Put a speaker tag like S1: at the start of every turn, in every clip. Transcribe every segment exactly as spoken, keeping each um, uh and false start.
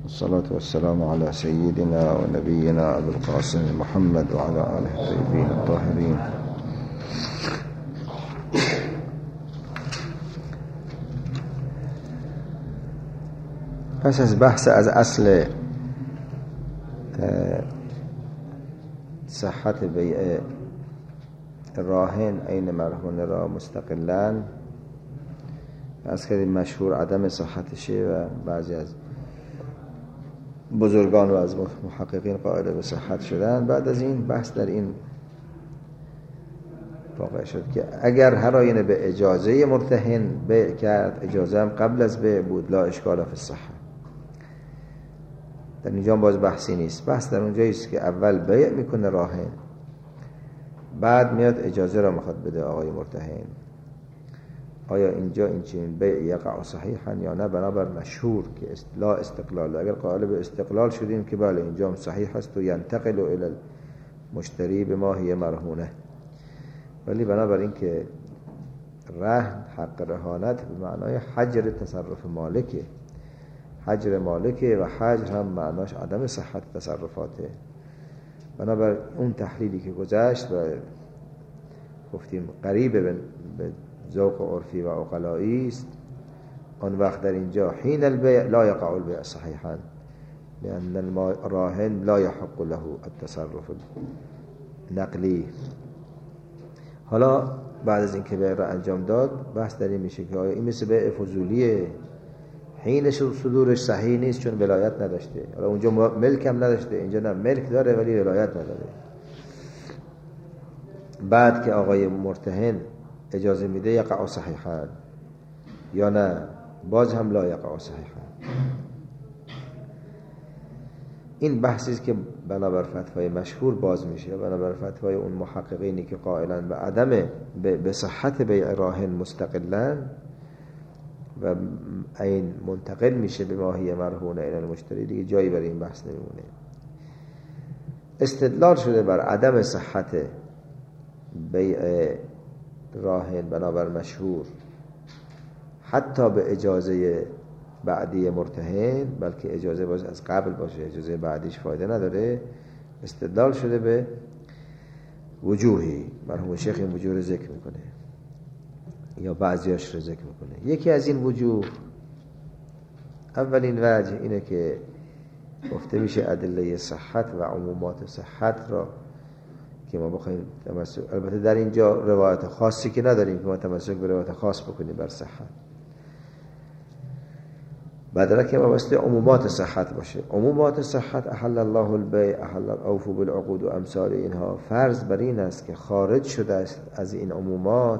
S1: والصلاة والسلام على سيدنا ونبينا أبي القاسم محمد وعلى آله الطيبين الطاهرين. پس از بحث از اصل صحت بیع راهن عین مرهون را مستقلاً، از خیلی مشهور عدم صحتشه و بعضی از بزرگان و از محققین قائل به صحت شدن. بعد از این بحث در این واقع شد که اگر هر آینه به اجازه مرتهن بیع کرد، اجازه هم قبل از بیع بود، لا اشکال فی الصحه. در اینجا باز بحثی نیست، بحث در اونجایی است که اول بیع میکنه راهن، بعد میاد اجازه را میخواد بده آقای مرتهن. آیا اینجا این چنین بیع یقع صحیحا یا نه؟ بنابر مشهور که لا استقلال. اگر قائل به استقلال شدیم که بله اینجا هم صحیح است و ینتقل الی المشتری بما هی مرهونه، ولی بنابر این که رهن حق رهانت به معنای حجر تصرف مالکه، حجر مالکه و حجر هم معناش عدم صحت تصرفاته. بنابر اون تحلیلی که گذشت و گفتیم قریب به ذوق عرفی و عقلایی است، آن وقت در اینجا حین البیع لا یقع البیع صحیحا لأن الراهن لا یحق له التصرف نقلی. حالا بعد از اینکه بیع را انجام داد، بحث در این میشه که آیا این مثل بیع فضولیه، حین صدورش صحیح نیست چون ولایت نداشته. حالا اونجا ملک هم نداشته، اینجا نه ملک داره ولی ولایت نداره. بعد که آقای مرتهن اجازه میده یقع صحیحا یا نه، باز هم لا یقع صحیحا. این بحثی است که بنابر فتوای مشهور باز میشه، بنابر فتوای اون محققینی که قائلن به عدم به صحت بیع راهن مستقلا و این منتقل میشه به ماهی مرهونه الی المشتری، دیگه جایی برای این بحث نمیمونه. استدلال شده بر عدم صحت بیع راهن بنابر مشهور حتی به اجازه بعدی مرتهن، بلکه اجازه باز از قبل باشه، اجازه بعدیش فایده نداره. استدلال شده به وجوهی، مرحوم شیخ این وجوه رو ذکر میکنه یا بعضیاش رو ذکر میکنه. یکی از این وجوه، اولین وجه اینه که گفته میشه ادله صحت و عمومات صحت را که ما بخوایم تمسک، البته در اینجا روایت خاصی که نداریم که ما تمسک به روایت خاص بکنیم بر صحت، بدل که ما واسه عمومات صحت باشه. عمومات صحت احل الله البیع، احل اوفوا بالعقود و امثال اینها. فرض بر این است که خارج شده است از این عمومات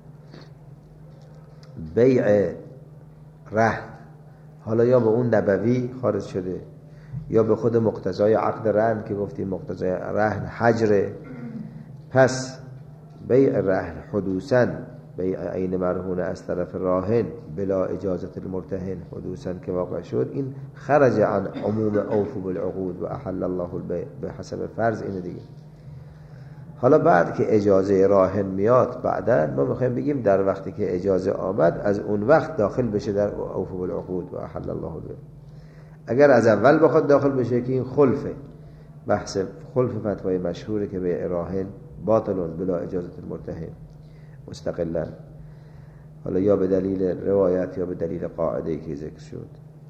S1: بیع رهن، حالا یا به اون نبوی خارج شده یا به خود مقتضای عقد رهن که گفتیم مقتضای رهن حجره. پس بیع رهن حدوثاً بیع عین مرهونه از طرف راهن بلا اجازت المرتهن حدوثاً که واقع شد، این خرج عن عموم اوفوا بالعقود و احل الله البیع به حسب فرض اینه دیگه. حالا بعد که اجازه راهن میاد بعداً ما میخوایم بگیم در وقتی که اجازه آمد از اون وقت داخل بشه در اوفوا بالعقود و احل الله البیع. اگر از اول بخواد داخل بشه که این خلفه، بحث خلف فتوای مشهوره که بیع راهن باطل بلا اجازت المرتهن مستقلا، حالا یا به دلیل روایت یا به دلیل قاعده‌ای که ذکر شد.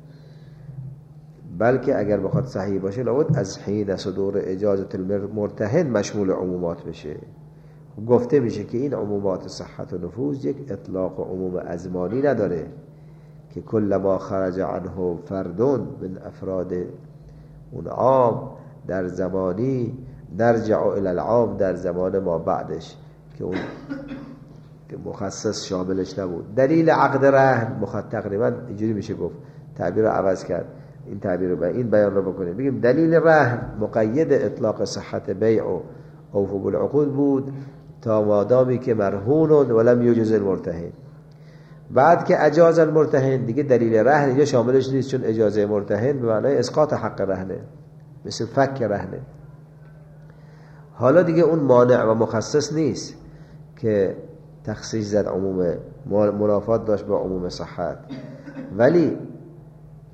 S1: بلکه اگر بخواد صحیح باشه لابد از حین صدور اجازت المرتهن مشمول عمومات بشه. گفته میشه که این عمومات صحت و نفوذ یک اطلاق و عموم ازمانی نداره که کل ما خرج عنه فردون من افراد اون عام در زمانی نرجع الی العام در زمان ما بعدش که اون که مخصص شاملش نبود. دلیل عقد رهن مخاطب تقریبا اینجوری میشه گفت، تعبیر رو عوض کرد، این تعبیر رو این بیان رو بکنیم بگیم دلیل رهن مقید اطلاق صحت بیع و اوفوا بالعقود بود تا مادامی که مرهون ولم یجز المرتهن. بعد که اجاز المرتهن دیگه دلیل رهن اینجا شاملش نیست، چون اجازه مرتهن به معنای اسقاط حق رهنه، مثل فک رهنه. حالا دیگه اون مانع و مخصص نیست که تخصیص زد عموم منافات داشت با عموم صحت، ولی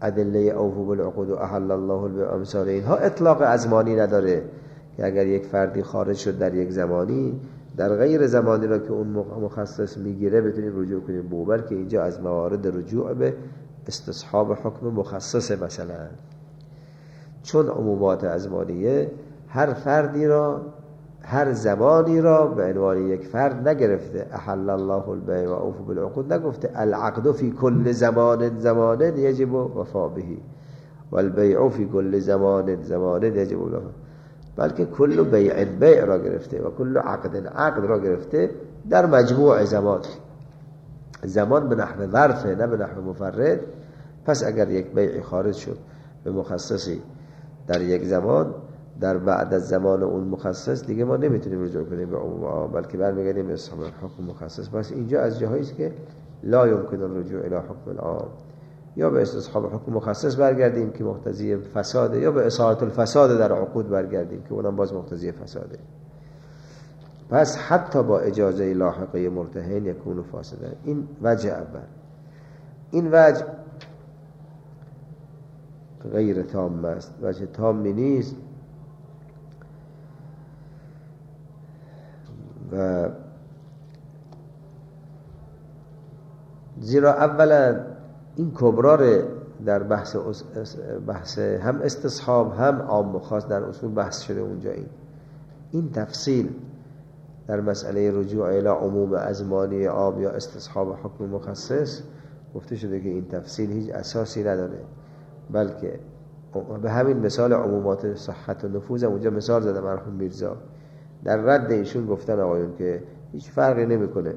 S1: ادله اوفوا بالعقود و احل الله به امثال اینها اطلاق ازمانی نداره که اگر یک فردی خارج شد در یک زمانی در غیر زمانی را که اون مخصص میگیره بتونیم رجوع کنیم به، بلکه اینجا از موارد رجوع به استصحاب حکم مخصصه. مثلا چون عمومات ازمانیه هر فردی را هر زمانی را به عنوان یک فرد نگرفته. احل الله البیع و اوفوا بالعقود نگفته العقد فی کل زمان زمان یجب وفا به و البیع فی کل زمان زمان یجب وفا، بلکه کل بیع بیع را گرفته و کل عقد عقد را گرفته در مجموع زمان. زمان به نحو ظرفه نه به نحو مفرد. پس اگر یک بیع خارج شد به مخصصی در یک زمان، در بعد از زمان اون مخصص دیگه ما نمیتونیم رجوع کنیم به عموم عام، بلکه برمیگردیم به اصحاب حکم مخصص. پس اینجا از جاهایی است که لا یمکن الرجوع الی حکم العام، یا به استصحاب حکم مخصص برگردیم که مقتضی فساده، یا به اصالت الفساد در عقود برگردیم که اونم باز مقتضی فساده. پس حتی با اجازه لاحقه مرتهن یکون فاسده. این وجه اول. این وجه غیر تام است، وجه تامی نیست و زیرا اولا این کبرار در بحث بحث هم استصحاب هم عام و خاص در اصول بحث شده اونجا. این این تفصیل در مسئله رجوع الی عموم ازمانی عام یا استصحاب حکم مخصص گفته شده که این تفصیل هیچ اساسی نداره، بلکه به همین مثال عمومات صحت و نفوذ اونجا مثال زده مرحوم میرزا. در رد ایشون گفتن آقایون که هیچ فرقی نمیکنه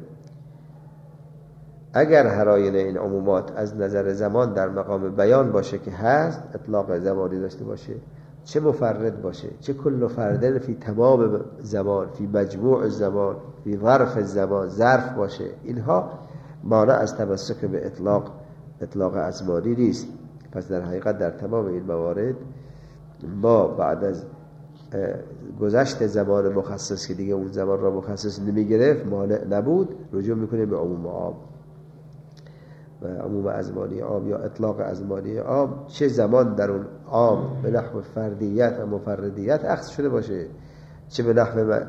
S1: اگر هر آینه این عمومات از نظر زمان در مقام بیان باشه که هست، اطلاق زمانی داشته باشه، چه مفرد باشه، چه کل فردن فی تمام زمان، فی مجموع زمان، فی ظرف زمان، ظرف باشه، اینها مانع از تمسک به اطلاق اطلاق ازمانی نیست. پس در حقیقت در تمام این موارد ما بعد از گذشت زمان مخصص که دیگه اون زمان را مخصص نمی گرفت، مانع نبود، رجوع میکنیم به عموم عام و عموم ازمانی عام یا اطلاق ازمانی عام، چه زمان در اون عام به نحو فردیت و مفردیت اخذ شده باشه، چه به نحو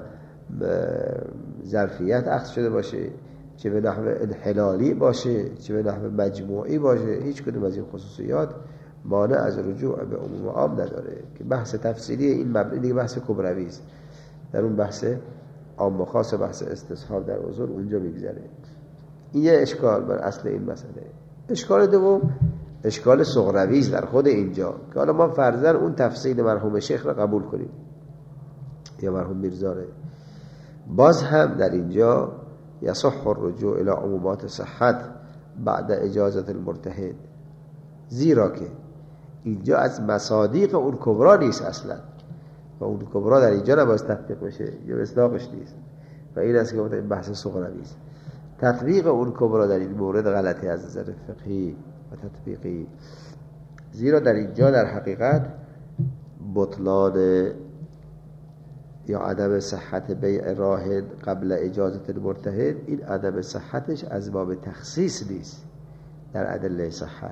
S1: ظرفیت اخذ شده باشه، چه به نحو انحلالی باشه، چه به نحو مجموعی باشه، هیچ کدوم از این خصوصیات مانع از رجوع به عموم عام نداره. که بحث تفصیلی این مبنی دیگه بحث کبروی است، در اون بحث عام و خاص و بحث استصحاب در اصول اونجا میگذره. این یه اشکال بر اصل این مسئله. اشکال دوم اشکال صغروی است در خود اینجا که حالا ما فرضاً اون تفصیل مرحوم شیخ را قبول کنیم یا مرحوم میرزا را، باز هم در اینجا یصح الرجوع الى عمومات صحت بعد اجازت المرتهن، زیرا که اینجا از مصادیق اون کبرا نیست اصلا و اون کبرا در اینجا نباید تطبیق بشه یا اصلاقش نیست و این است که این بحث صغروی است. تطبیق اون کبرا در این مورد غلطی از نظر فقهی و تطبیقی، زیرا در اینجا در حقیقت بطلان یا عدم صحت بیع راهن قبل اجازت المرتهن، این عدم صحتش از باب تخصیص نیست در ادله صحت،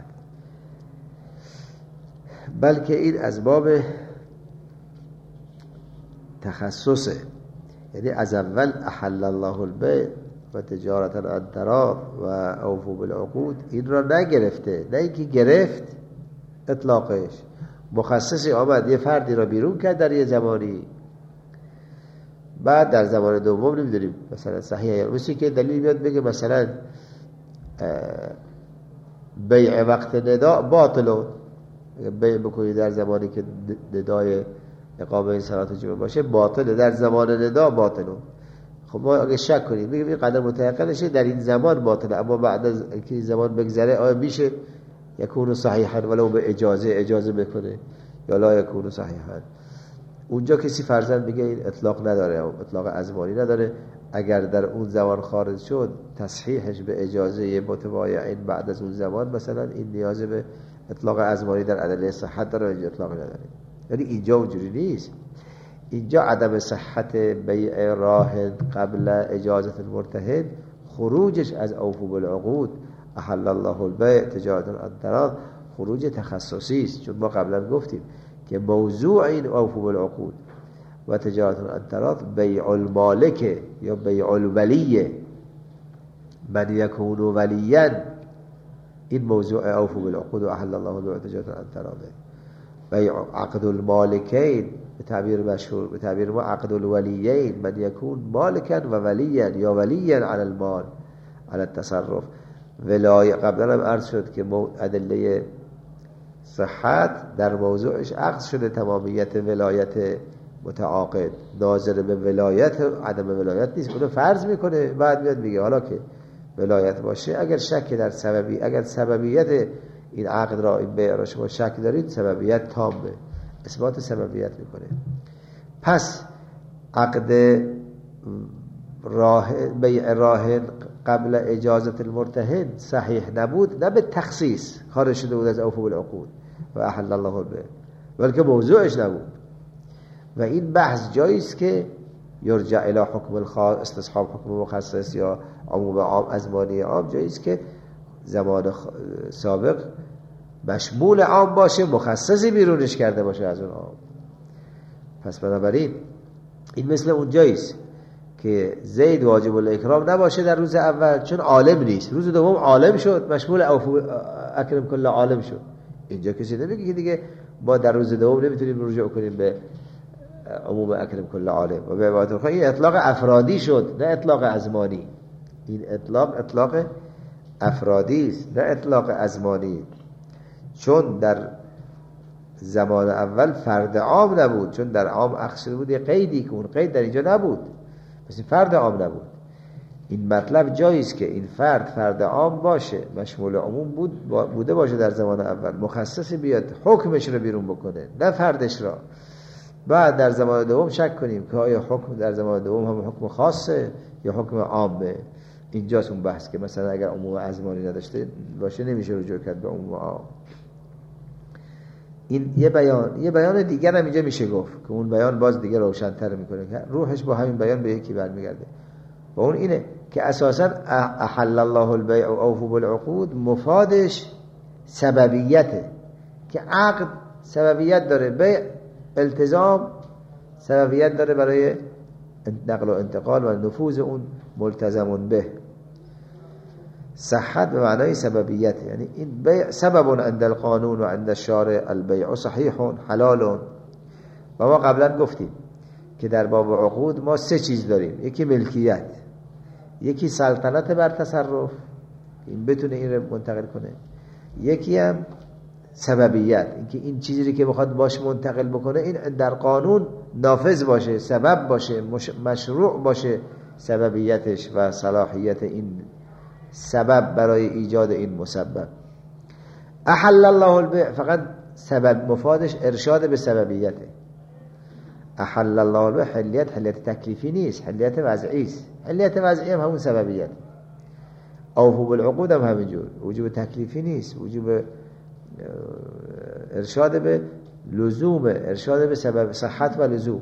S1: بلکه این از باب تخصصه. یعنی از اول احل الله البیع و تجارتا عن تراض و اوفوا بالعقود این را نگرفته، نه اینکه گرفت اطلاقش، مخصصی آمد یه فردی را بیرون کرد در یه زمانی، بعد در زمان دوم نمیدونیم مثلا صحیحه، مثل که دلیل بیاد بگه مثلا بیع وقت ندا باطلو، بیع بکنی در زمانی که ندای اقامه این صلات جمعه باشه باطله، در زمان ندا باطلو. خب ما اگه شک کنیم بگیم این قدر متأکدشه در این زمان باطله، اما بعد از اینکه این زمان بگذره آیا میشه یکون صحیحا ولو به اجازه اجازه بکنه یا لا یکون صحیحا؟ اونجا کسی فرضاً بگه این اطلاق نداره، اطلاق ازمانی نداره، اگر در اون زمان خارج شد تصحیحش به اجازه متبایعین بعد از اون زمان مثلا این نیاز به اطلاق ازمانی در ادله صحت داره، اینجا اطلاق نداره. یعنی اینجا اونجوری نیست، اینجا عدم صحت بیع راهن قبل اجازت المرتهن خروجش از اوفوا بالعقود احل الله البیع تجارتا عن تراض، خروج تخصصی است، چون ما قبلا گفتیم که موضوع این اوفو بالعقود و تجارت الانتراض بیع المالک یا بیع الولی، من یکون ولیا، این موضوع اوفو بالعقود و احل الله البیع و تجارت الانتراض. بیع عقد المالکین به تعبیر مشهور، به تعبیر ما عقد الولیین، من یکون مالکا و ولیا یا ولیا علی المال علی التصرف. ولایه قبلا هم عرض شد که ادله صحت در موضوعش عقد شده تمامیت ولایت متعاقد، ناظر به ولایت عدم ولایت نیست، اونو فرض میکنه، بعد میاد میگه حالا که ولایت باشه اگر شک در سببی، اگر سببیت این عقد را این بیع را شما شک دارید سببیت تامه، اثبات سببیت میکنه. پس عقد راه بیع راهن قبل اجازت المرتهن صحیح نبود، نه به تخصیص خارج شده بود از اوفو بالعقود و احل الله البیع، بلکه موضوعش نبود. و این بحث جاییست که یرجع الی حکم الخاص، استصحاب حکم مخصص یا عموم عام ازمانی عام، جاییست که زمان سابق مشمول عام باشه، مخصصی بیرونش کرده باشه از اون عام. پس بنابراین این مثل اون جاییست که زید واجب الاکرام نباشه در روز اول چون عالم نیست، روز دوم عالم شد، مشمول اوفو اکرم کل عالم شد. اینجا کسی نمیگه که دیگه ما در روز دوم نمیتونیم رجوع کنیم به عموم اکرم کل عالم. و به عبارت اخرى این اطلاق افرادی شد، نه اطلاق ازمانی. این اطلاق اطلاق افرادی است، نه اطلاق ازمانی، چون در زمان اول فرد عام نبود، چون در عام اخذ بود یه قیدی که اون قید در اینجا نبود، پس این فرد عام نبود. این مطلب جاییست که این فرد فرد عام باشه، مشمول عموم بود بوده باشه در زمان اول، مخصصی بیاد حکمش رو بیرون بکنه نه فردش را. بعد در زمان دوم شک کنیم که آیا حکم در زمان دوم هم حکم خاصه یا حکم عامه. اینجاست اون بحث که مثلا اگر عموم ازمانی نداشته باشه نمیشه رجوع کرد به عموم عام. این یه بیان یه بیان دیگر هم اینجا میشه گفت که اون بیان باز دیگه روشن‌تر میکنه که روحش با همین بیان به یکی برمیگرده، و اون اینه که اساساً احل الله البیع و اوفوا بالعقود مفادش سببیته، که عقد سببیت داره، بیع التزام سببیت داره برای نقل و انتقال و نفوذ اون ملتزم به. صحت به معنای سببیت، یعنی این بیع سبب عند القانون و عند الشارع، البیع صحیح حلال. و ما قبلا گفتیم که در باب عقود ما سه چیز داریم، یکی ملکیت، یکی سلطنت بر تصرف، این بتونه این رو منتقل کنه، یکی هم سببیت، اینکه این چیزی که بخواد باش منتقل بکنه این در قانون نافذ باشه، سبب باشه، مشروع باشه سببیتش و صلاحیت این سبب برای ایجاد این مسبب. احل الله البیع فقط سبب مفادش ارشاد به سببیته. احل الله البیع حلیت حلیت تکلیفی نیست، حلیت وضعی است. حلیت وضعی هم همون سببیت. اوفوا بالعقود هم همینجور، وجوب تکلیفی نیست، وجوب ارشاد به لزوم، ارشاد به سبب صحت و لزوم.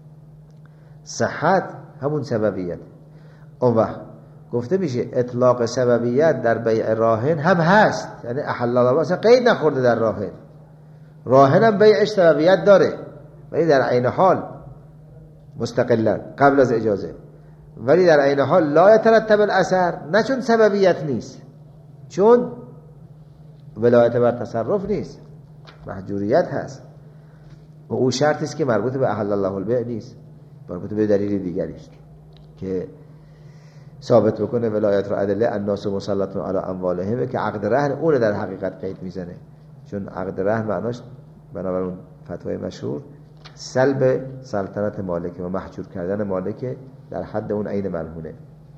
S1: صحت همون سببیت. اون وقت گفته میشه اطلاق سببیت در بیع راهن هم هست، یعنی احل الله اصلا قید نخورده در راهن، راهن هم بیعش سببیت داره ولی در عین حال مستقلا قبل از اجازه، ولی در عین حال لا یترتب الاثر، نه چون سببیت نیست، چون ولایت بر تصرف نیست، محجوریت هست و او شرطی است که مربوط به احل الله البیع نیست، مربوط به دلیل دیگری است که ثابت بکنه ولایت را. ادله الناس مسلطون علی اموالهم که عقد رهن اون در حقیقت قید میزنه، چون عقد رهن معناش بنابر اون فتوای مشهور سلب سلطنت مالکه و محجور کردن مالکه در حد اون عین مرهونه.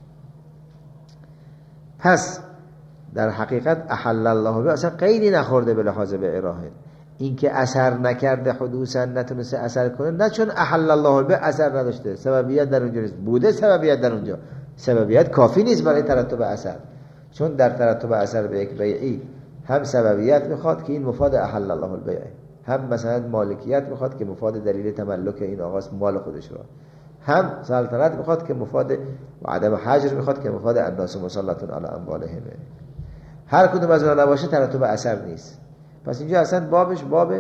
S1: پس در حقیقت احل الله به اصلا قیدی نخورده به لحاظ بیع راهن. این که اثر نکرده حدوثا نتونسته اثر کنه، نه چون احل الله به اثر نداشته، سببیت در اونجا نیست، بوده سببیت در اونجا، سببیت کافی نیست برای ترتب اثر، چون در ترتب اثر به یک بیعی هم سببیت میخواد که این مفاد احل الله البیع، هم مثلا مالکیت میخواد که مفاد دلیل تملک این آقاست مال خودش رو، هم سلطنت میخواد که مفاد و عدم حجر میخواد که مفاد الناس مسلطون علی اموالهم. هر کدوم از اونها نباشه ترتب اثر نیست. پس اینجا اصلا بابش باب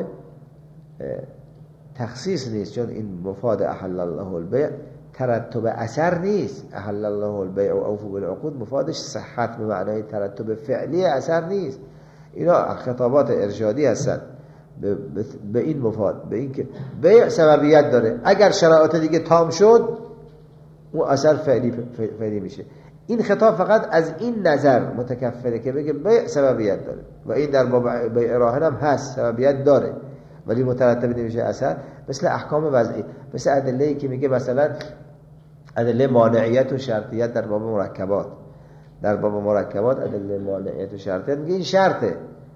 S1: تخصیص نیست، چون این مفاد احل الله البیع ترتب اثر نیست. احل الله البیع و اوفوا بالعقود مفادش صحت به معنای ترتب فعلی اثر نیست. اینا خطابات ارشادی هستن به, به این مفاد، به این که بیع سببیت داره، اگر شرایط دیگه تام شد اون اثر فعلی فعلی میشه. این خطاب فقط از این نظر متکفله که بگه بیع سببیت داره و این در باب بیع راهن هم هست، سببیت داره ولی مترتب نمیشه اثر. مثل احکام وضعی، مثل ادله‌ای که میگه مثلا ادله مانعیت و شرطیت در باب مرکبات، در باب مرکبات ادله مانعیت و شرطیت میگه این شرطه،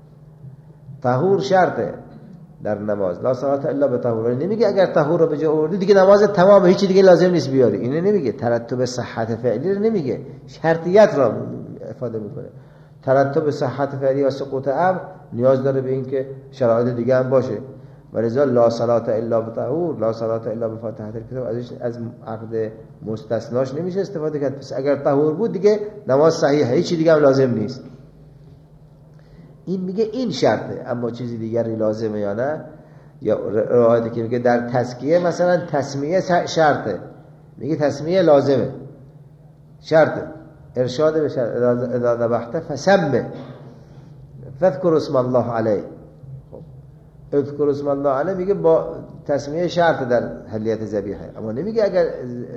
S1: طهور شرطه در نماز، لا صلاة الا بطهور. نمیگه اگر طهور رو به جا آوردی دیگه نماز تمام، هیچ دیگه لازم نیست بیاری. اینو نمیگه، ترتب صحت فعلی رو نمیگه، شرطیت را افاده میکنه. ترتب صحت فعلی و سقوط امر نیاز داره به این که شرایط دیگه هم باشه. ولذا لا صلاة الا بطهور، لا صلاة الا بفاتحه الکتاب، ازش از عقد مستثناش نمیشه استفاده کرد. پس اگر طهور بود دیگه نماز صحیحه، هیچ دیگه هم لازم نیست. این میگه این شرطه، اما چیزی دیگری لازمه یا نه. یا روایتی که میگه در تزکیه مثلا تسمیه شرطه، میگه تسمیه لازمه، شرطه، ارشاد به شرط. اذا ذبحت فسمه فذكر اسم الله علیه. اذكر اسم الله علیه میگه با تسمیه شرط در حلیت ذبیحه، اما نمیگه اگر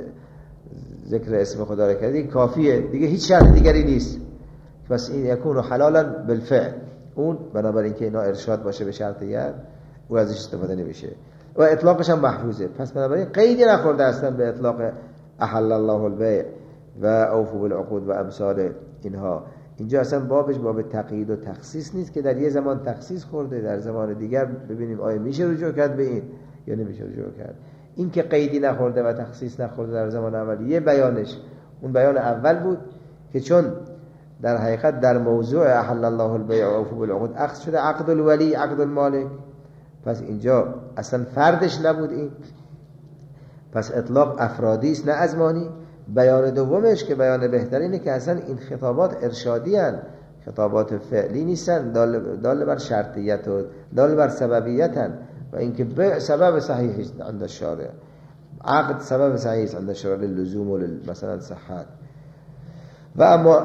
S1: ذکر اسم خدا را کردی کافیه دیگه، هیچ شرط دیگری نیست. پس این یکون حلالا بالفعل، اون بنابراین که اینا ارشاد باشه به شرطیت و ازش استفاده نمیشه و اطلاقش هم محفوظه. پس بنابراین قیدی نخورده اصلا به اطلاق احل الله البیع و اوفوا بالعقود و امثال اینها. اینجا اصلا بابش باب تقیید و تخصیص نیست که در یه زمان تخصیص خورده، در زمان دیگر ببینیم آیا میشه رجوع کرد به این یا نمیشه رجوع کرد. این که قیدی نخورده و تخصیص نخورده در زمان اول، یه بیانش اون بیان اول بود که چون در حقیقت در موضوع احل الله البیع و اوفوا بالعقود اخذ شده عقد الولی عقد المالک، پس اینجا اصلا فردش نبود این، پس اطلاق افرادی است نه ازمانی. بیان دومش که بیان بهترینه که اصلا این خطابات ارشادی هستند، خطابات فعلی نیستن، دال, دال بر شرطیت و دال بر سببیت هستند و اینکه بیع سبب صحیح است عند الشارع، عقد سبب صحیح است عند الشارع للزوم و مثلا صحت. و اما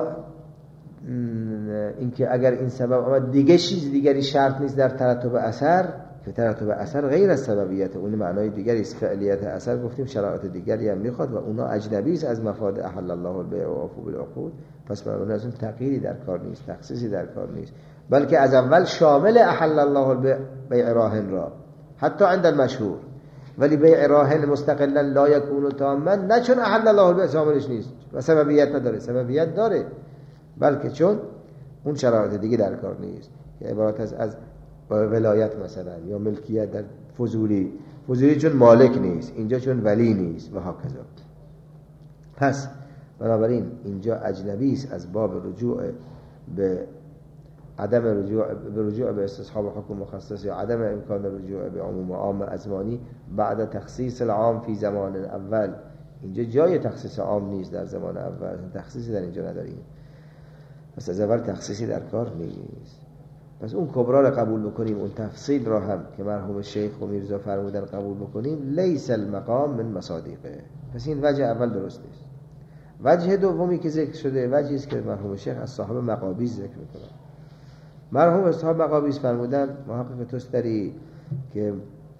S1: اینکه اگر این سبب آمد دیگه چیز دیگری شرط نیست در ترتب اثر، که ترتب اثر غیر از سببیت، اون معنای دیگری است. فعلیت اثر گفتیم شرایط دیگری هم میخواد و اونا اجنبی است از مفاد احل الله البیع و اوفوا بالعقود. پس برای اون تغییری در کار نیست، تخصیصی در کار نیست، بلکه از اول شامل احل الله البیع بیع راهن را حتی عند المشهور، ولی بیع راهن مستقلا لا یکون تاما، نه چون احل الله البیع شاملش نیست و سببیت نداره، سببیت داره، بلکه چون اون شرایط دیگه در کار نیست که عبارت از از ولایت مثلا یا ملکیت در فضولی، فضولی چون مالک نیست، اینجا چون ولی نیست و هکذا. پس بنابراین اینجا اجنبی است از باب رجوع به عدم رجوع به رجوع به استصحاب حکم مخصص یا عدم امکان رجوع به عموم عام ازمانی بعد تخصیص العام فی زمان اول. اینجا جای تخصیص عام نیست در زمان اول، تخصیصی در اینجا نداریم، پس از اول تخصیصی در کار نیست. پس اون کبرا را قبول بکنیم، اون تفصیل را هم که مرحوم شیخ و میرزا فرمودن قبول بکنیم، لیس المقام من مصادیقه. پس این وجه اول درست نیست. وجه دومی که ذکر شده وجهی است که مرحوم شیخ از صاحب مقابیس ذکر میکنه. مرحوم صاحب مقابیس فرمودن محقق توستری که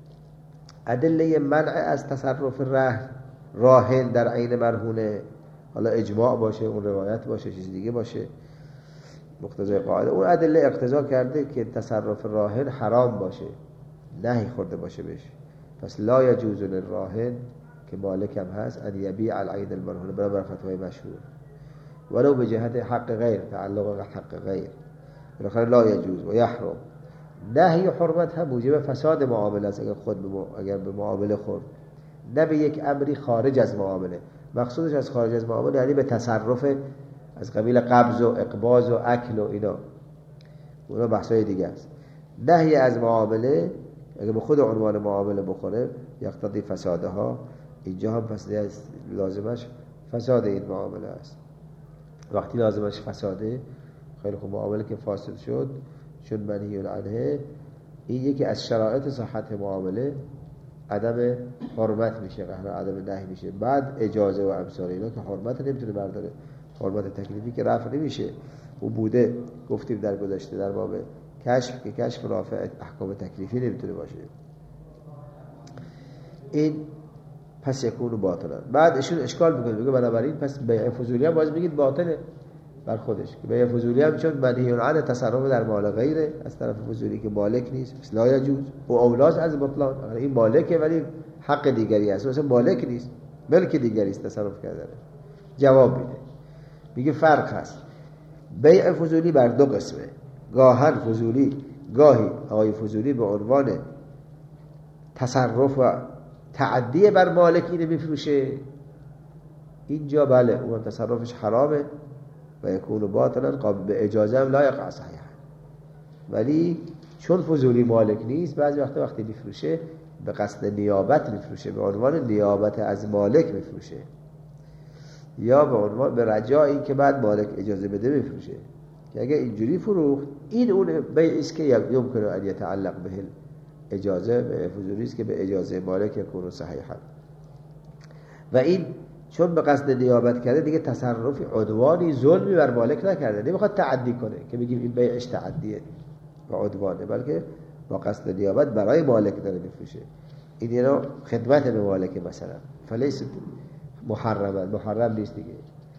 S1: ادله منع از تصرف رهن راهن در عین مرهونه، حالا اجماع باشه، اون روایت باشه، چیز دیگه باشه، مقتضای قاعده اون ادله اقتضا کرده که تصرف راهن حرام باشه، نهی خورده باشه بهش. پس لا یجوز للراهن که مالک هم هست ان یبیع العین المرهون، برابر فتوای مشهور، ولو به جهت حق غیر، تعلق حق غیر، بالاخره لا یجوز و یحرم. نهی حرمت هم موجب فساد معامله است اگر خود به اگر به معامله خورد، نه به یک امری خارج از معامله. مقصودش از خارج از معامله یعنی به تصرف از قبیل قبض و اقباض و اکل و اینا، اونا بحثای دیگه است. نهی از معامله اگه به خود عنوان معامله بخوره یقتضی فسادها، اینجا هم پس لازمش فساد این معامله است. وقتی لازمش فساده، خیلی خوب، معامله که فاسد شد چون منهی عنه، این یکی از شرایط صحت معامله عدم حرمت میشه، قهر عدم نهی میشه. بعد اجازه و امثال اینا که حرمت نمیتونه برداره، حرمت تکلیفی که رفع نمیشه. و بوده گفتیم در گذشته در باب کشف که کشف رافع احکام تکلیفی نمیتونه باشه. این پس یکون باطلا. بعد ایشون اشکال میکنه، میگه بنابراین پس بیع فضولی هم باز بگید باطله بر خودش، که بیع فضولی هم چون منهی عنه تصرف در مال غیره از طرف فضولی که مالک نیست، مثل لا یجوز و اولاز از بطلان. این مالکه ولی حق دیگری هست، مثلا مالک نیست، ملک دیگری است تصرف کردنه. جواب میده، میگه فرق هست. بیع فضولی بر دو قسمه، گاهن فضولی، گاهی آقای فضولی به عنوان تصرف و تعدیه بر مالک اینو میفروشه. اینجا بله اون تصرفش حرامه و یکون باطلا قابل به اجازه هم لا یقع صحیحا، ولی چون فضولی مالک نیست بعضی وقتا وقتی میفروشه به قصد نیابت میفروشه، به عنوان نیابت از مالک میفروشه، یا به عنوان به رجاء این که بعد مالک اجازه بده میفروشه. که اگه اینجوری فروخت این اون بیعی است که یمکنه ان یتعلق به اجازه، به فضولی است که به اجازه مالک یکون صحیحا. و این چون به قصد نیابت کرده دیگه تصرف عدوانی ظلمی بر مالک نکرده، نمیخواد تعدی کنه که بگیم این بیعش تعدیه و عدوانه، بلکه با قصد نیابت برای مالک داره میفروشه. این یعنی خدمت به مالک مثلا، فلیس محرم، محرم نیست دیگه.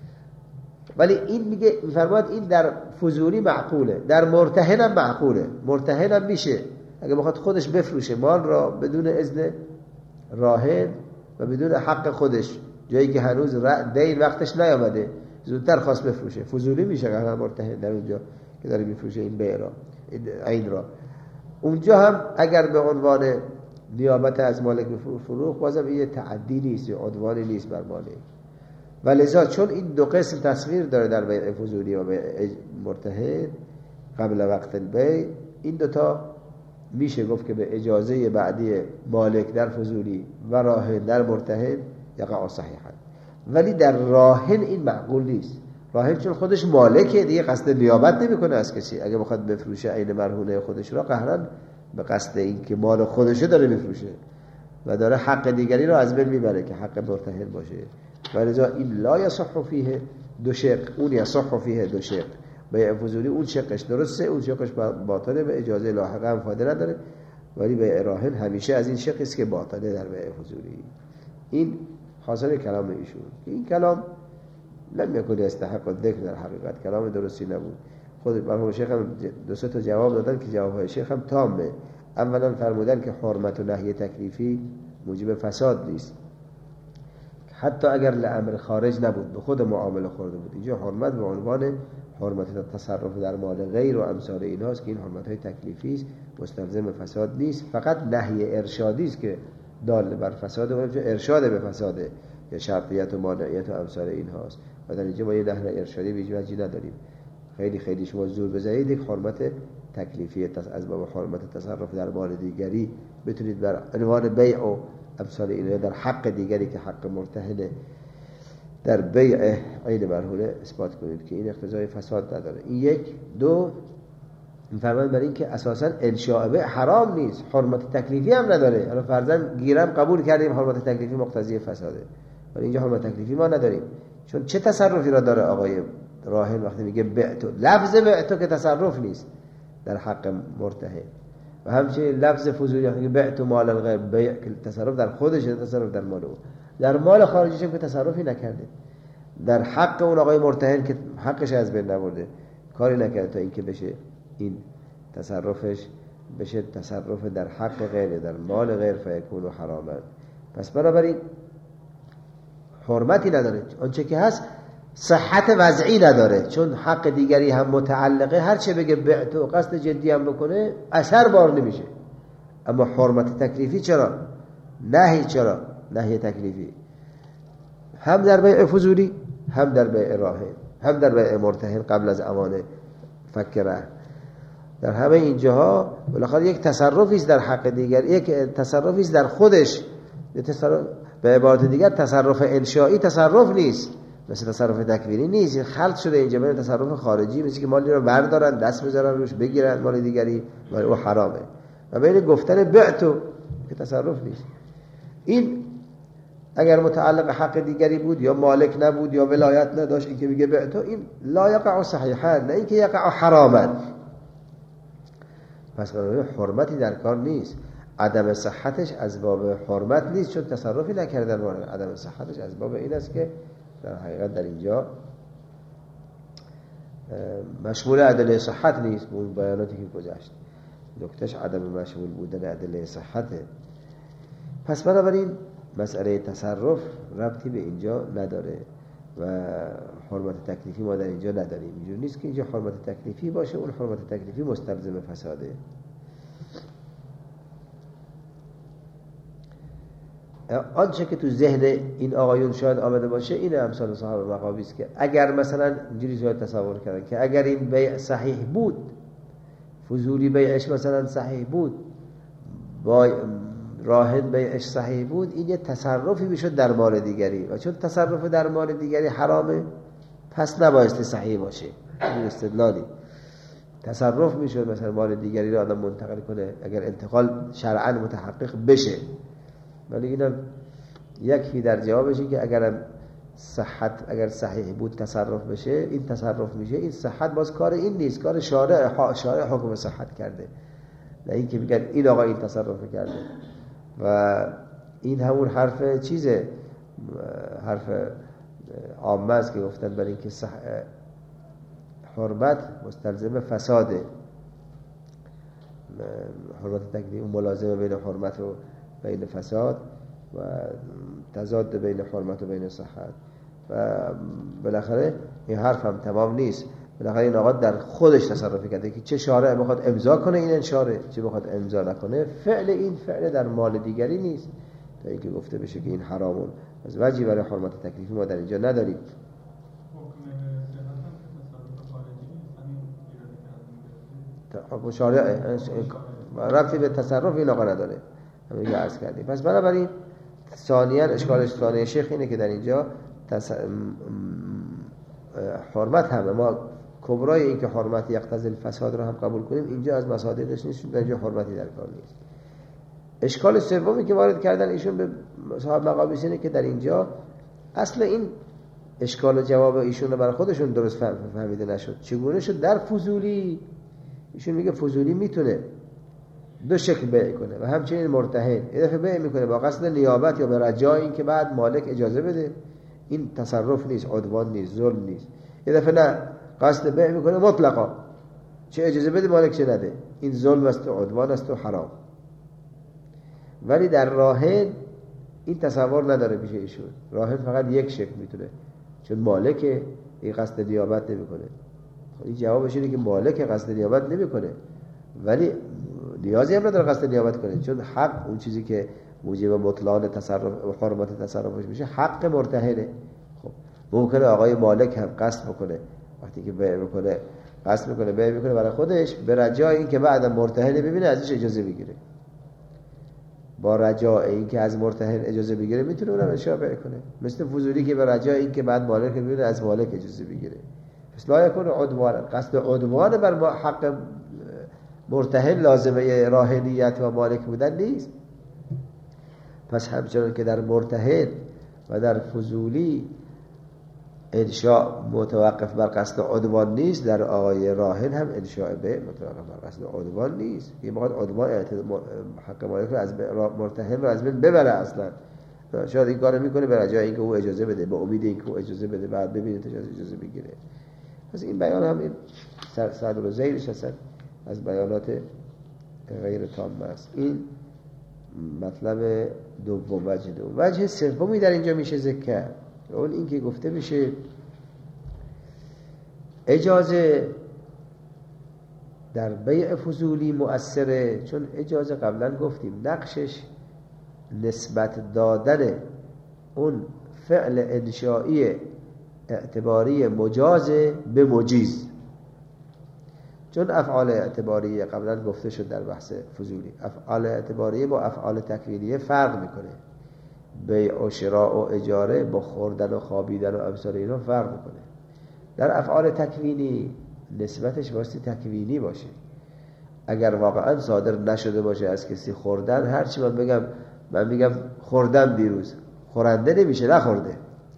S1: ولی این میگه میفرماد این در فضولی معقوله، در مرتهن هم معقوله. مرتهن هم میشه اگه بخواد خودش بفروشه مال را بدون اذن راهن و بدون حق خودش، جایی که هنوز دین وقتش نیامده، زودتر خواست بفروشه، فضولی میشه قهر مرتهن در اونجا که داره میفروشه این بیع را، این را. اونجا هم اگر به عنوان نیابت از مالک فروخت بازم یه تعدی نیست یا عدوانی نیست بر مالک. ولذا چون این دو قسم تصویر داره در بیع فضولی و بیع مرتهن قبل وقت البیع، این دوتا میشه گفت که به اجازه بعدی مالک در فضولی و راهن در مرتهن یقع صحیحا. ولی در راهن این معقول نیست. راهن چون خودش مالکه دیگه قصد نیابت نمیکنه از کسی، اگه بخواد بفروشه عین مرهونه خودش را قهرن به قصد این که مال خودشه داره میفروشه و داره حق دیگری رو از بین میبره که حق مرتهن باشه. ولذا این لا یصح فیه دو شق، اون یصح فیه دو شق. بیع فضولی اون شقش درسته، اون شقش باطله، به اجازه لاحقه هم فایده نداره. ولی بیع راهن همیشه از این شق است که باطله در بیع فضولی. این حاصل کلام ایشون. این کلام لم یکن یستحق الذکر، در حقیقت کلام درستی نبود. خود مرحوم شیخ هم دو سه تا جواب دادن که جوابهای شیخ هم تامه. اولا فرمودن که حرمت و نهی تکلیفی موجب فساد نیست، حتی اگر لامر خارج نبود، به خود معامله خورده بود. اینجا حرمت به عنوان حرمت تصرف در مال غیر و امثال ایناست که این حرمت های تکلیفی است، مستلزم فساد نیست. فقط نهی ارشادی است که دال بر فساد، و ارشاد به فساده یا شرطیت و مانعیت و امثال اینهاست. و در اینجا ما یه نهی ارشادی بیجوجی نداریم. خیلی خیلی شما زور بزنید یک حرمت تکلیفی از باب حرمت تصرف در مال دیگری بتونید بر عنوان بیع و امثال اینها در حق دیگری که حق مرتهنه در بیع عین مرهونه اثبات کنید که این اقتضای فساد نداره. این یک. دو، میفرمایند برای این که اساسا انشاء بیع حرام نیست، حرمت تکلیفی هم نداره. حالا فرضاً گیرم قبول کردیم حرمت تکلیفی مقتضی فساده، ولی اینجا حرمت تکلیفی ما نداریم. چون چه تصرفی را داره آقای راهن وقتی میگه بعتو؟ لفظ بعتو که تصرف نیست در حق مرتهن، و همچنین لفظ فضولی وقتی بعتو مال الغیر، بیع که تصرف در خودش، تصرف در مال او. در مال خارجیش هم که تصرفی نکرده، در حق اون آقای مرتهن که حقش از بین نبرده کاری نکرده تا اینکه بشه این تصرفش بشه تصرف در حق غیر، در مال غیر، فیکون حراما. پس بنابراین حرمتی نداره. آنچه که هست صحت وضعی نداره، چون حق دیگری هم متعلقه. هر چه بگه بعتو قصد جدی هم بکنه اثر بار نمیشه. اما حرمت تکلیفی چرا؟ نهی چرا؟ نهی تکلیفی هم در بیع فضولی، هم در بیع راهن، هم در بیع مرتهن قبل از اوان فکره. در همه این جاها بالاخره یک تصرفی است در حق دیگر، یک تصرفی است در خودش. تصرف به عبارت دیگر تصرف انشایی تصرف نیست، مثل تصرف تکوینی نیست. این خلط شده اینجا بین تصرف خارجی، مثل که مالی رو بردارن دست بذارن روش بگیرن مال دیگری، ولی او حرامه، و بین گفتن بعتو که تصرف نیست. این اگر متعلق حق دیگری بود یا مالک نبود یا ولایت نداشت، این که میگه بعتو، این لا یقع صحیحا، نه این که یقع حراما. پس حرمتی در کار نیست. عدم صحتش از باب حرمت نیست، چون تصرفی نکردن. عدم صحتش از باب این است که در حقیقت در اینجا مشمول ادله صحت نیست. به اون بیاناتی که گذشت نکتهش عدم مشمول بودن ادله صحته. پس بنابراین مسئله تصرف ربطی به اینجا نداره و حرمت تکلیفی ما در اینجا نداریم. اینجور نیست که اینجا حرمت تکلیفی باشه، اون حرمت تکلیفی مستلزم فساده. آنچه که تو ذهن این آقایون شاید آمده باشه اینه، امثال صاحب مقابی است که اگر مثلا اینجوری شاید تصور کردن که اگر این بیع صحیح بود، فضولی بیعش مثلا صحیح بود، با راهن بیعش صحیح بود، این یه تصرفی میشد در مال دیگری، و چون تصرف در مال دیگری حرامه پس نبایستی صحیح باشه. این استدلالی تصرف میشد مثلا مال دیگری رو آدم منتقل کنه اگر انتقال شرعاً متحقق بشه، ولی اینم یکی در جوابشه که اگر صحت اگر صحیح بود تصرف بشه، این تصرف میشه. این صحت باز کار این نیست، کار شارع، شارع حکم صحت کرده، نه این که میگن این آقا این تصرف کرده. و این همون حرف چیزه، حرف عامه است که گفتن برای اینکه صح... حرمت مستلزم فساده، حرمت تکلیفی ملازمه بین حرمت و بین فساد و تضاد بین حرمت و بین صحت. و بالاخره این حرف هم تمام نیست. بالاخره این آقا در خودش تصرفی کرده که چه شارع بخواد امضا کنه این انشاره، چه بخواد امضا نکنه. فعل این فعل در مال دیگری نیست تا اینکه گفته بشه که این حرامون. از وجهی برای حرمت تکلیفی ما در اینجا نداریم. حکم شارع ربطی به تصرف این آقا نداره، همین که عرض کردیم. پس بنابراین ثانیاً اشکالش ثانیه شیخ اینه که در اینجا تص... حرمت هم ما کبرای این که حرمت یقتضی الفساد رو هم قبول کنیم اینجا از مصادیقش نیست، در اینجا حرمتی در کار نیست. اشکال سومی که وارد کردن ایشون به صاحب مقابیس اینه که در اینجا اصل این اشکال و جواب ایشون رو برای خودشون درست فهمیده نشد. چگونه شد در فضولی؟ ایشون میگه فضولی میتونه دو شکل بیع کنه و همچنین مرتهن یه دفعه بیع میکنه با قصد نیابت یا به رجای این که بعد مالک اجازه بده. این تصرف نیست، عدوان نیست، ظلم نیست. یه دفعه نه، قصد بیع میکنه مطلقا، چه اجازه بده مالک چه نده. این ظلم است و عدوان است و حرام. ولی در راهن این تصور نداره پیش ایشون. راهن فقط یک شکل میتونه، چون مالک این قصد نیابت نمیکنه. این جوابش اینه که مالک قصد نیابت نمیکنه، ولی نیازی هم نداره قصد نیابت کنه، چون حق اون چیزی که موجب بطلان تصرف و حرمت تصرفش میشه حق مرتهنه. خب ممکنه آقای مالک هم قصد بکنه، وقتی که بیع میکنه قصد میکنه بیع میکنه برای خودش به رجای این که بعد مرتهن ببینه ازش اجازه بگیره. با رجای این که از مرتهن اجازه بگیره میتونه اونم اشاره بیع کنه، مثل فضولی که به رجای این که بعد مالک ببینه از مالک اجازه بگیره. پس لا یکون عدوان، قصد عدوان بر حق مرتهن لازمه راهنیت و مالک بودن نیست. پس همچنان که در مرتهن و در فضولی انشاء متوقف بر قصد عدوان نیست، در آقای راهن هم انشاء به متوقف بر قصد عدوان نیست. یه موقع عدوان حق مالک رو از مرتهن رو از بین ببره اصلا. شاید این کارو میکنه به رجای اینکه او اجازه بده، با امید اینکه او اجازه بده بعد ببینه تا اجازه بگیره. پس این بیان هم این صدر و زیرش هست از بیانات غیر تامه است. این مطلب دوم. وجه دوم. وجه سومی در اینجا میشه ذکر، اون این که گفته میشه اجازه در بیع فضولی مؤثره، چون اجازه قبلا گفتیم نقشش نسبت دادن اون فعل انشائی اعتباری مجاز به مجیز. چون افعال اعتباریه قبلا گفته شد در بحث فضولی، افعال اعتباریه با افعال تکوینیه فرق میکنه. بیع و شراء و اجاره با خوردن و خوابیدن و امثال اینا فرق میکنه. در افعال تکوینی نسبتش واسه تکوینی باشه. اگر واقعا صادر نشده باشه از کسی خوردن، هرچی من بگم من میگم خوردم دیروز، خورنده نمیشه، نخورده،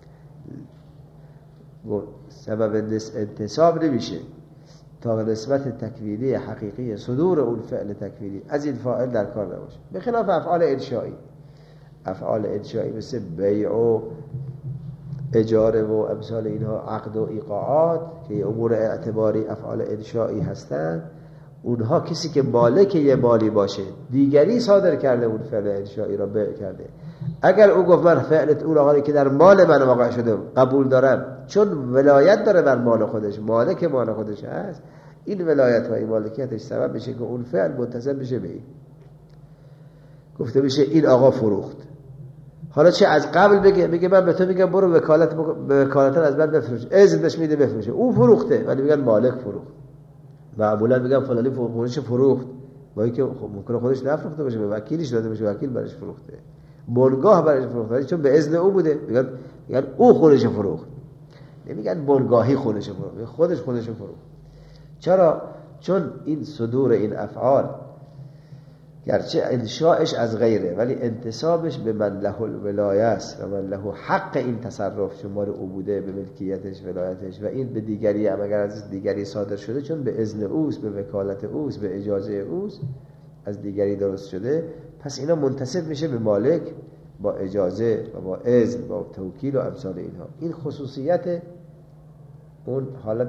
S1: سبب انتساب نمیشه تا نسبت تکوینی حقیقی صدور اون فعل تکوینی از این فاعل در کار نباشه. به خلاف افعال انشایی، افعال انشایی مثل بیع و اجاره و امثال اینها، عقد و ایقاعات که امور اعتباری افعال انشایی هستن، اونها کسی که مالک یه مالی باشه، دیگری صادر کرده اون فعل انشایی را بیع کرده. اگر او گفت من فعلت اون آقایی که در مال من واقع شده قبول دارم، چون ولایت داره بر مال خودش، مالک مال خودش هست، این ولایت و این مالکیتش سبب میشه که اون فعل منتسب بشه به این، گفته میشه این آقا فروخت. حالا چه از قبل بگه بگه من به تو میگم برو وکالت به وکالت از من بفروش، اذن بهش میده بفروشه، اون فروخته ولی میگن مالک فروخت. معمولا میگم فلانی خودش فروخت، با اینکه ممکنه خودش نفروخته باشه، به وکیلش داده باشه، وکیل برش فروخته، بنگاه برش فروخته، چون به اذن او بوده میگن میگن او خودش فروخت، نمیگن بنگاهی خودش فروخت، خودش خودش فروخت. چرا؟ چون این صدور این افعال گرچه انشاءش از غیره ولی انتسابش به من له الولایه است و من له حق این تصرف، چون مال او بوده، به ملکیتش ولایتش، و این به دیگری هم اگر از دیگری صادر شده چون به اذن اوست، به وکالت اوست، به اجازه اوست، از دیگری درست شده، پس اینا منتسب میشه به مالک با اجازه و با اذن با توکیل و امثال اینها. این خصوصیت اون حالت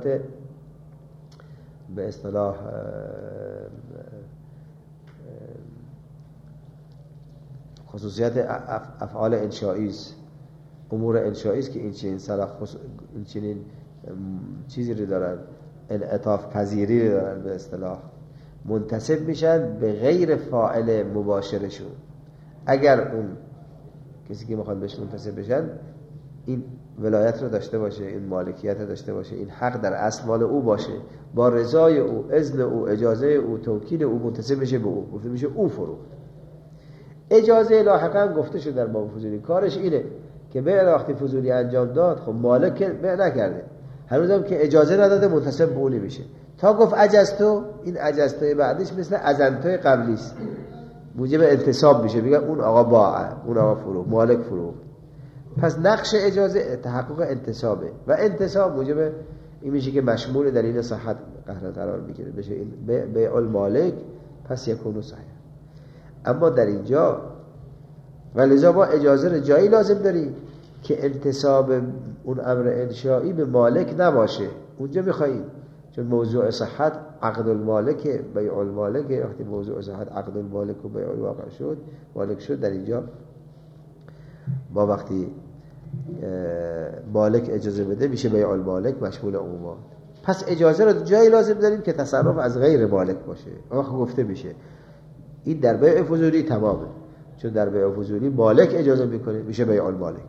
S1: به اصطلاح خصوصیت افعال انشایی است، امور انشایی است که این چنین صلاح این چنین چیزی رو دارن، انعطاف پذیری رو دارن، به اصطلاح منتسب میشن به غیر فاعل مباشرشون. اگر اون کسی که میخواد بهش منتسب بشن این ولایت رو داشته باشه، این مالکیت رو داشته باشه، این حق در اصل مال او باشه، با رضای او، اذن او، اجازه او، توکیل او منتسب بشه به او، گفته میشه او فروخت. اجازه لاحقا گفته شد در باب فضولی، کارش اینه که به وقتی فضولی انجام داد، خب مالک به نکرده، هنوزم که اجازه نداده منتسب به اون میشه، تا گفت اجازتو، این اجازتوی بعدش مثل اذنتوی قبلی است، موجب انتصاب میشه، میگه اون آقا باع، اون آقا فروخت، مالک فروخت. پس نقش اجازه تحقق انتصابه و انتصاب موجب این میشه که مشمول دلیل صحت قرار میگیره، بشه این بیع المالک، پس یکونو صحیح. اما در اینجا ولذا با اجازه رو جایی لازم داری که انتصاب اون امر انشایی به مالک نباشه، اونجا میخوایی، چون موضوع صحت عقد المالک بیع المالک، وقتی موضوع صحت عقد المالک و بیع الواقع شد، مالک شد، در اینجا با وقتی مالک اجازه بده میشه بیع المالک مشمول عمومات. پس اجازه رو جایی لازم داریم که تصرف از غیر مالک باشه، وقت گفته میشه این در بیع فضولی تمامه، چون در بیع فضولی مالک اجازه میکنه میشه بیع المالک،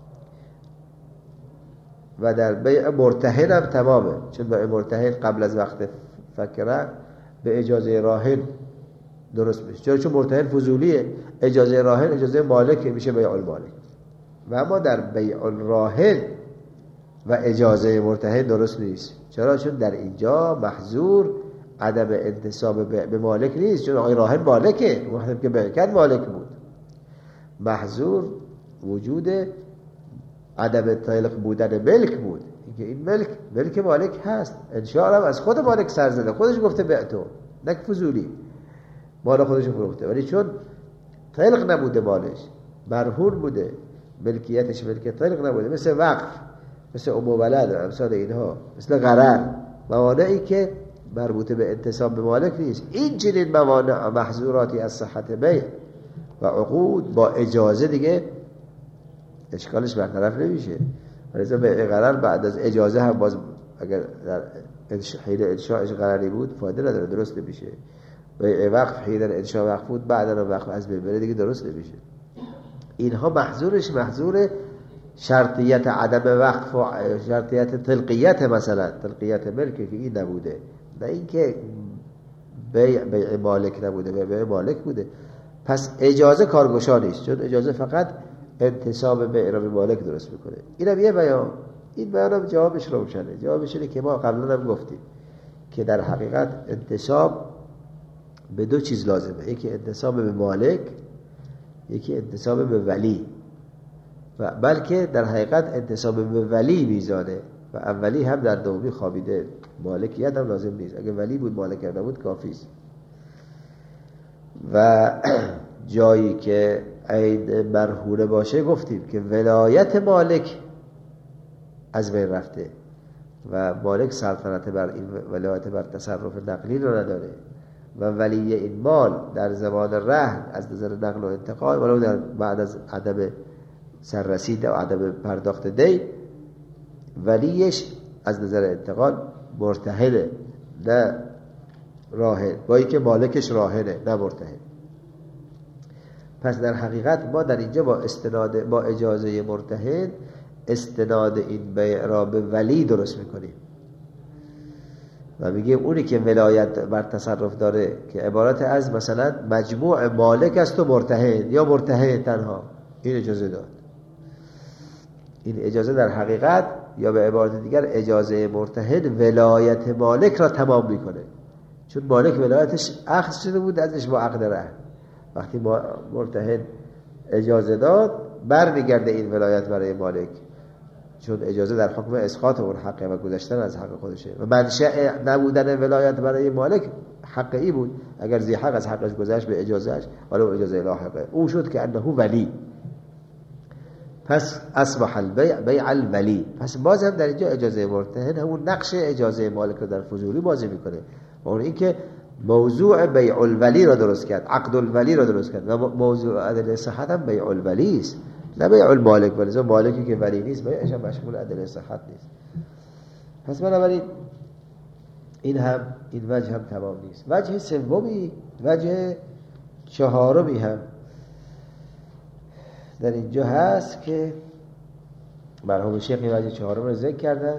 S1: و در بیع مرتهن هم تمامه، چون بیع مرتهن قبل از وقت فکره به اجازه راهن درست میشه، چرا؟ چون مرتهن فضولیه، اجازه راهن اجازه مالک میشه بیع المالک. و اما در بیع الراهن و اجازه مرتهن درست نیست، چرا؟ چون در اینجا محظور عدم انتساب به مالک نیست، چون آقای راهن مالکه، وقتی که بیع کرد مالک بود، محظور وجود عدم تعلق بودن ملک بود، اینکه این ملک ملک مالک هست، انشاءالله از خود مالک سر زده، خودش گفته بیع تو، نک فضولی مال خودش فروخته، ولی چون تعلق نبوده مالش، مرهون بوده، ملکیتش ملکیت تعلق نبوده، مثل وقف، مثل ام ولد و امثال اینها، مثل غرر، موانعی که مربوطه به انتساب به مالک نیست. این چنین موانع محظوراتی از صحت بیع و عقود با اجازه دیگه اشکالش برطرف نمیشه، ولذا بیع غرر بعد از اجازه هم باز اگر در حین انشاءش غرری بود فایده نداره، درست نمیشه. بیع وقف حین انشاء وقف بود، بعدا وقف از بین بره دیگه درست نمیشه. اینها محظورش محظور شرطیت عدم وقف و شرطیت تلقیت، مثلا تلقیت ملکی که این نبوده، نه اینکه بیع بیع مالک نبوده، بیع بیع مالک بوده. پس اجازه کارگشا نیست، چون اجازه فقط انتصاب بیع را به مالک درست میکنه. اینم یه بیان. این بیان هم جوابش روشنه. جوابش اینه که ما قبلا هم گفتیم که در حقیقت انتصاب به دو چیز لازمه، یکی انتصاب به مالک، یکی انتصاب به ولی، و بلکه در حقیقت انتصاب به ولی میزانه و اولی هم در دومی خوابیده، مالکیت هم لازم نیست. اگه ولی بود مالک نبود کافی است. و جایی که عین مرهونه باشه گفتیم که ولایت مالک از بین رفته و مالک سلطنت بر این ولایت بر تصرف نقلی رو نداره و ولی این مال در زمان رهن از نظر نقل و انتقال ولو در بعد از عدم سررسید و عدم پرداخت دی، ولیش از نظر انتقال مرتهنه نه راهن، با اینکه مالکش راهنه نه مرتهن. پس در حقیقت ما در اینجا با استناد با اجازه مرتهن استناد این بیع را به ولی درست میکنیم و میگیم اونی که ولایت بر تصرف داره که عبارت از مثلا مجموع مالک است و مرتهن یا مرتهن تنها، این اجازه داد. این اجازه در حقیقت یا به عبارت دیگر اجازه مرتهن ولایت مالک را تمام میکنه، چون مالک ولایتش اخذ شده بود ازش با عقد رهن. وقتی مرتهن اجازه داد برمیگرده این ولایت برای مالک، چون اجازه در حکم اسقاط اون حقه و گذشتن از حق خودشه و منشأ نبودن ولایت برای مالک حقی بود. اگر ذی حق از حقش گذشت به اجازهش ولو اجازه لاحقه او شد که انه ولی، پس اصبح البیع بیع الولی. پس باز هم در اینجا اجازه مرتهن همون نقش اجازه مالک رو در فضولی بازی میکنه و اون اینکه موضوع بیع الولی را درست کرد، عقد الولی را درست کرد و موضوع ادله صحت هم بیع الولی است نه بیع المالک، ولی مالکی که ولی نیست بیعش هم مشمول ادله صحت نیست. پس بنابراین این هم این وجه هم تمام نیست. وجه سومی، وجه چهارمی هم در اینجا هست که مرحوم شیخ این وجه چهارم رو ذکر کردن.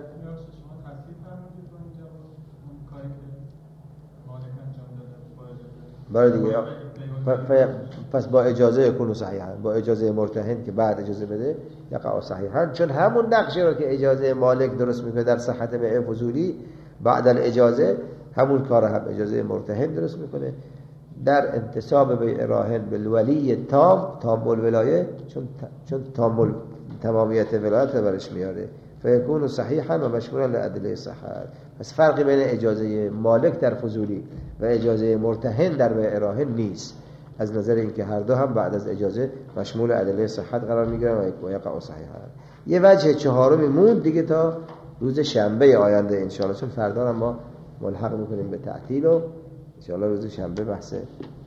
S1: برای دیگه پس با اجازه یکون صحیحا، با اجازه مرتهن که بعد اجازه بده یقع صحیحا، چون همون نقشی رو که اجازه مالک درست میکنه در صحت بیع فضولی بعد الاجازه همون کار هم اجازه مرتهن درست میکنه در انتصاب بیع راهن بالولی تام، تام الولایه، چون چون تام تمامیت ولایت برش میاره فیکون صحیحا و مشمولا لادله صحت. پس فرقی بین اجازه مالک در فضولی و اجازه مرتهن در بیع راهن نیست، از نظر اینکه هر دو هم بعد از اجازه مشمول ادله صحت قرار میگیرن و یقع صحیحا. یه وجه چهارمی موند دیگه تا روز شنبه آینده ان شاء الله، چون فردا ما ملحق میکنیم به تعطیل و ان شاء الله روز شنبه بحث